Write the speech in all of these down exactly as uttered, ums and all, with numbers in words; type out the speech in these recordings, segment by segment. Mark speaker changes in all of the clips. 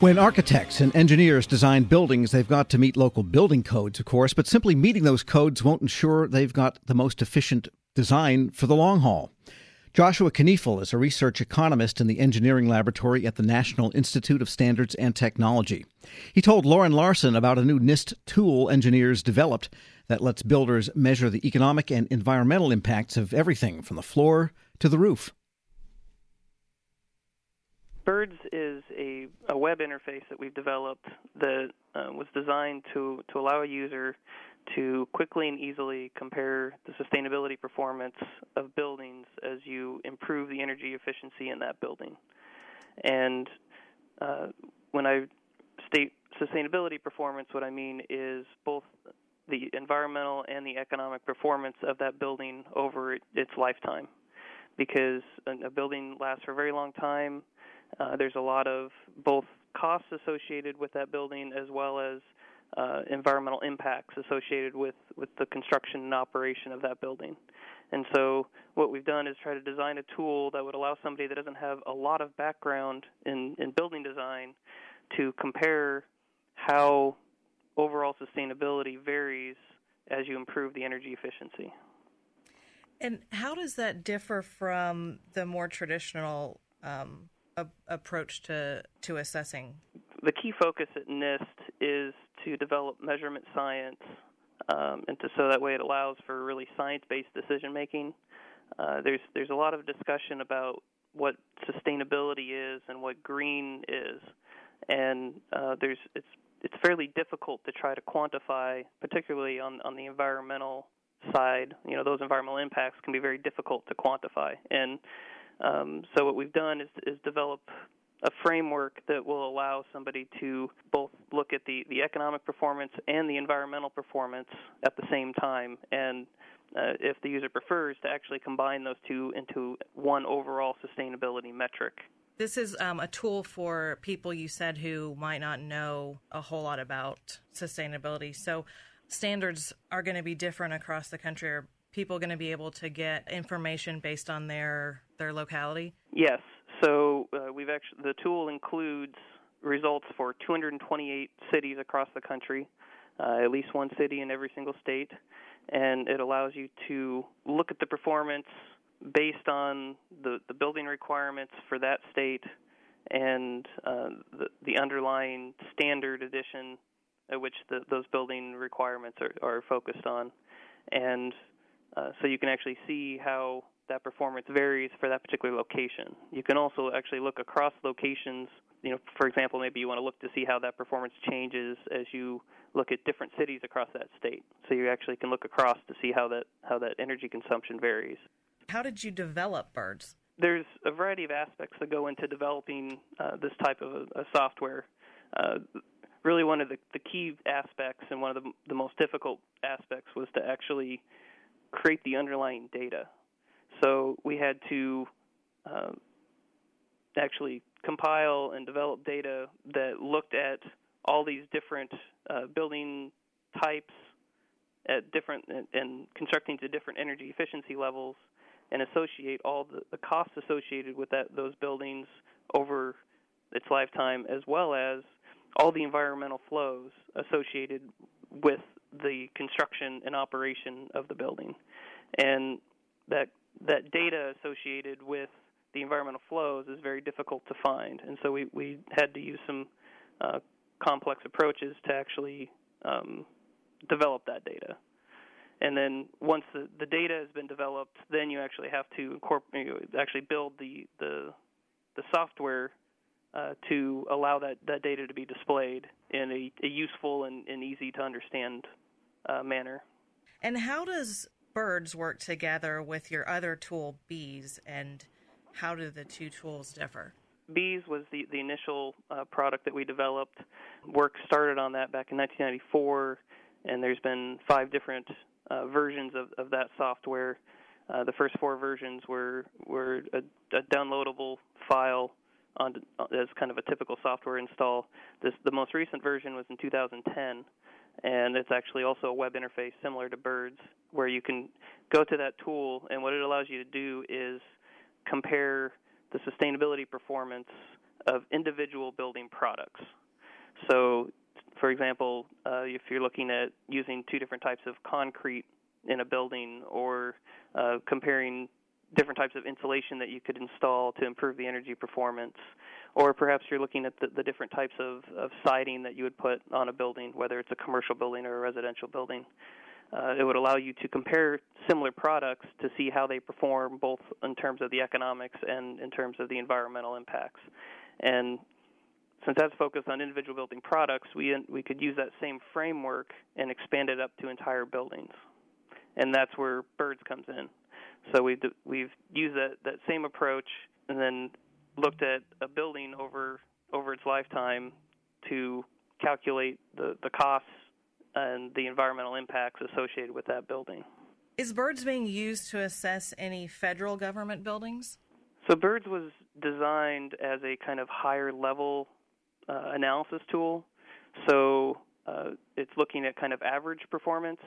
Speaker 1: When architects and engineers design buildings, they've got to meet local building codes, of course, but simply meeting those codes won't ensure they've got the most efficient design for the long haul. Joshua Kniefel is a research economist in the engineering laboratory at the National Institute of Standards and Technology. He told Lauren Larson about a new NIST tool engineers developed that lets builders measure the economic and environmental impacts of everything from the floor to the roof.
Speaker 2: BIRDS is a, a web interface that we've developed that uh, was designed to, to allow a user to quickly and easily compare the sustainability performance of buildings as you improve the energy efficiency in that building. And uh, when I state sustainability performance, what I mean is both the environmental and the economic performance of that building over its lifetime. Because a building lasts for a very long time. Uh, there's a lot of both costs associated with that building as well as uh, environmental impacts associated with, with the construction and operation of that building. And so what we've done is try to design a tool that would allow somebody that doesn't have a lot of background in, in building design to compare how overall sustainability varies as you improve the energy efficiency.
Speaker 3: And how does that differ from the more traditional um, a- approach to, to assessing?
Speaker 2: The key focus at NIST is to develop measurement science, um, and to, so that way it allows for really science-based decision-making. Uh, there's there's a lot of discussion about what sustainability is and what green is, and uh, there's it's it's fairly difficult to try to quantify, particularly on, on the environmental side. You know, those environmental impacts can be very difficult to quantify. And um, so what we've done is, is develop a framework that will allow somebody to both look at the, the economic performance and the environmental performance at the same time. And uh, if the user prefers, to actually combine those two into one overall sustainability metric.
Speaker 3: This is um, a tool for people, you said, who might not know a whole lot about sustainability. So standards are going to be different across the country. Are people going to be able to get information based on their their locality?
Speaker 2: Yes. So uh, we've actually the tool includes results for two hundred twenty-eight cities across the country, uh, at least one city in every single state, and it allows you to look at the performance based on the, the building requirements for that state and uh, the, the underlying standard edition at which the, those building requirements are, are focused on. And uh, so you can actually see how that performance varies for that particular location. You can also actually look across locations. You know, for example, maybe you want to look to see how that performance changes as you look at different cities across that state. So you actually can look across to see how that how that energy consumption varies.
Speaker 3: How did you develop BIRDS?
Speaker 2: There's a variety of aspects that go into developing uh, this type of a, a software. Uh, really one of the, the key aspects and one of the, the most difficult aspects was to actually create the underlying data. So we had to uh, actually compile and develop data that looked at all these different uh, building types at different and, and constructing to different energy efficiency levels, and associate all the, the costs associated with that those buildings over its lifetime, as well as all the environmental flows associated with the construction and operation of the building. And that that data associated with the environmental flows is very difficult to find. And so we, we had to use some uh, complex approaches to actually um, develop that data. And then once the, the data has been developed, then you actually have to incorporate, you know, actually build the the, the software uh, to allow that, that data to be displayed in a, a useful and, and easy to understand uh, manner.
Speaker 3: And how does BIRDS work together with your other tool, Bees, and how do the two tools differ?
Speaker 2: Bees was the, the initial uh, product that we developed. Work started on that back in nineteen ninety-four, and there's been five different Uh, versions of, of that software. Uh, the first four versions were were a, a downloadable file on as kind of a typical software install. This the most recent version was in two thousand ten, and it's actually also a web interface similar to BIRDS, where you can go to that tool, and what it allows you to do is compare the sustainability performance of individual building products. So, for example, uh, if you're looking at using two different types of concrete in a building, or uh, comparing different types of insulation that you could install to improve the energy performance, or perhaps you're looking at the, the different types of, of siding that you would put on a building, whether it's a commercial building or a residential building. Uh, it would allow you to compare similar products to see how they perform, both in terms of the economics and in terms of the environmental impacts. And since that's focused on individual building products, we we could use that same framework and expand it up to entire buildings. And that's where BIRDS comes in. So we've, we've used that, that same approach and then looked at a building over over its lifetime to calculate the, the costs and the environmental impacts associated with that building.
Speaker 3: Is BIRDS being used to assess any federal government buildings?
Speaker 2: So BIRDS was designed as a kind of higher level uh, analysis tool. So uh, it's looking at kind of average performance,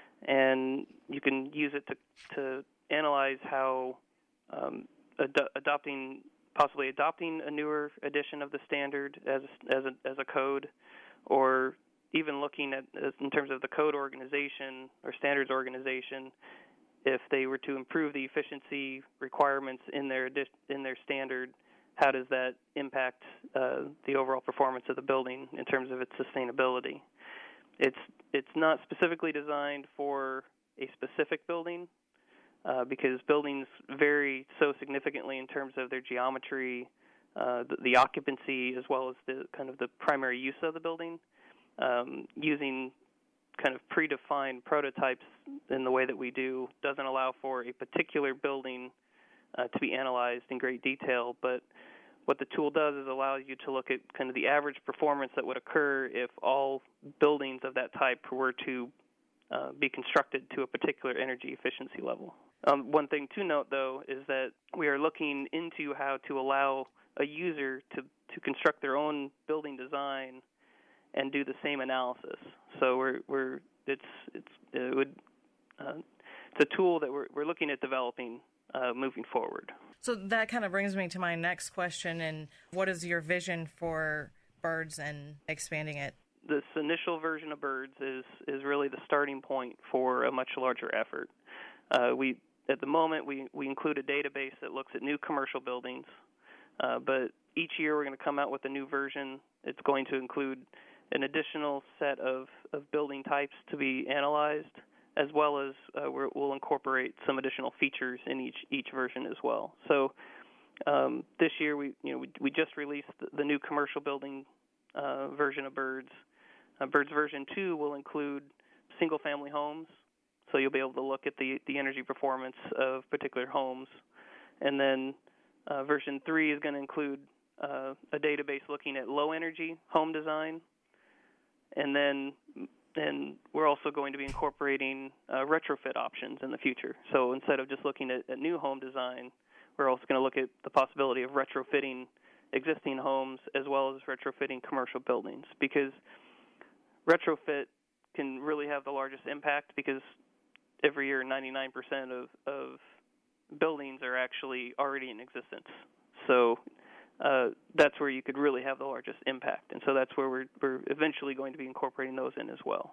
Speaker 2: and you can use it to, to analyze how um, ad- adopting, possibly adopting a newer edition of the standard as as a, as a code, or even looking at, in terms of the code organization or standards organization, if they were to improve the efficiency requirements in their in their standard, how does that impact uh, the overall performance of the building in terms of its sustainability? It's it's not specifically designed for a specific building uh, because buildings vary so significantly in terms of their geometry, uh, the, the occupancy, as well as the kind of the primary use of the building. Um, using kind of predefined prototypes in the way that we do doesn't allow for a particular building uh, to be analyzed in great detail, but what the tool does is allows you to look at kind of the average performance that would occur if all buildings of that type were to uh, be constructed to a particular energy efficiency level. Um, one thing to note, though, is that we are looking into how to allow a user to, to construct their own building design and do the same analysis. So we're we're it's it's it would uh, it's a tool that we're we're looking at developing uh, moving forward.
Speaker 3: So that kind of brings me to my next question. And what is your vision for BIRDS and expanding it?
Speaker 2: This initial version of BIRDS is is really the starting point for a much larger effort. Uh, we at the moment we we include a database that looks at new commercial buildings, uh, but each year we're going to come out with a new version. It's going to include an additional set of, of building types to be analyzed, as well as uh, we're, we'll incorporate some additional features in each each version as well. So um, this year we you know we, we just released the, the new commercial building uh, version of BIRDS. Uh, BIRDS version two will include single-family homes, so you'll be able to look at the, the energy performance of particular homes. And then uh, version three is going to include uh, a database looking at low-energy home design. And then and we're also going to be incorporating uh, retrofit options in the future. So instead of just looking at, at new home design, we're also going to look at the possibility of retrofitting existing homes as well as retrofitting commercial buildings, because retrofit can really have the largest impact, because every year ninety-nine percent of, of buildings are actually already in existence. So Uh, that's where you could really have the largest impact. And so that's where we're, we're eventually going to be incorporating those in as well.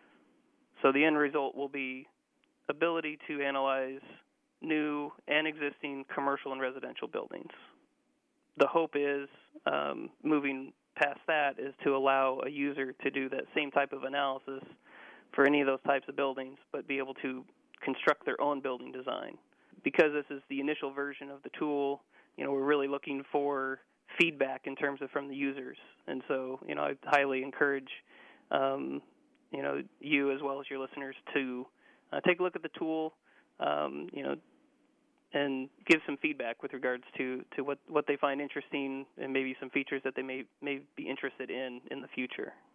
Speaker 2: So the end result will be ability to analyze new and existing commercial and residential buildings. The hope is, um, moving past that, is to allow a user to do that same type of analysis for any of those types of buildings, but be able to construct their own building design. Because this is the initial version of the tool, you know, we're really looking for feedback in terms of from the users. And so, you know, I highly encourage, um, you know, you as well as your listeners to uh, take a look at the tool, um, you know, and give some feedback with regards to, to what, what they find interesting and maybe some features that they may, may be interested in in the future.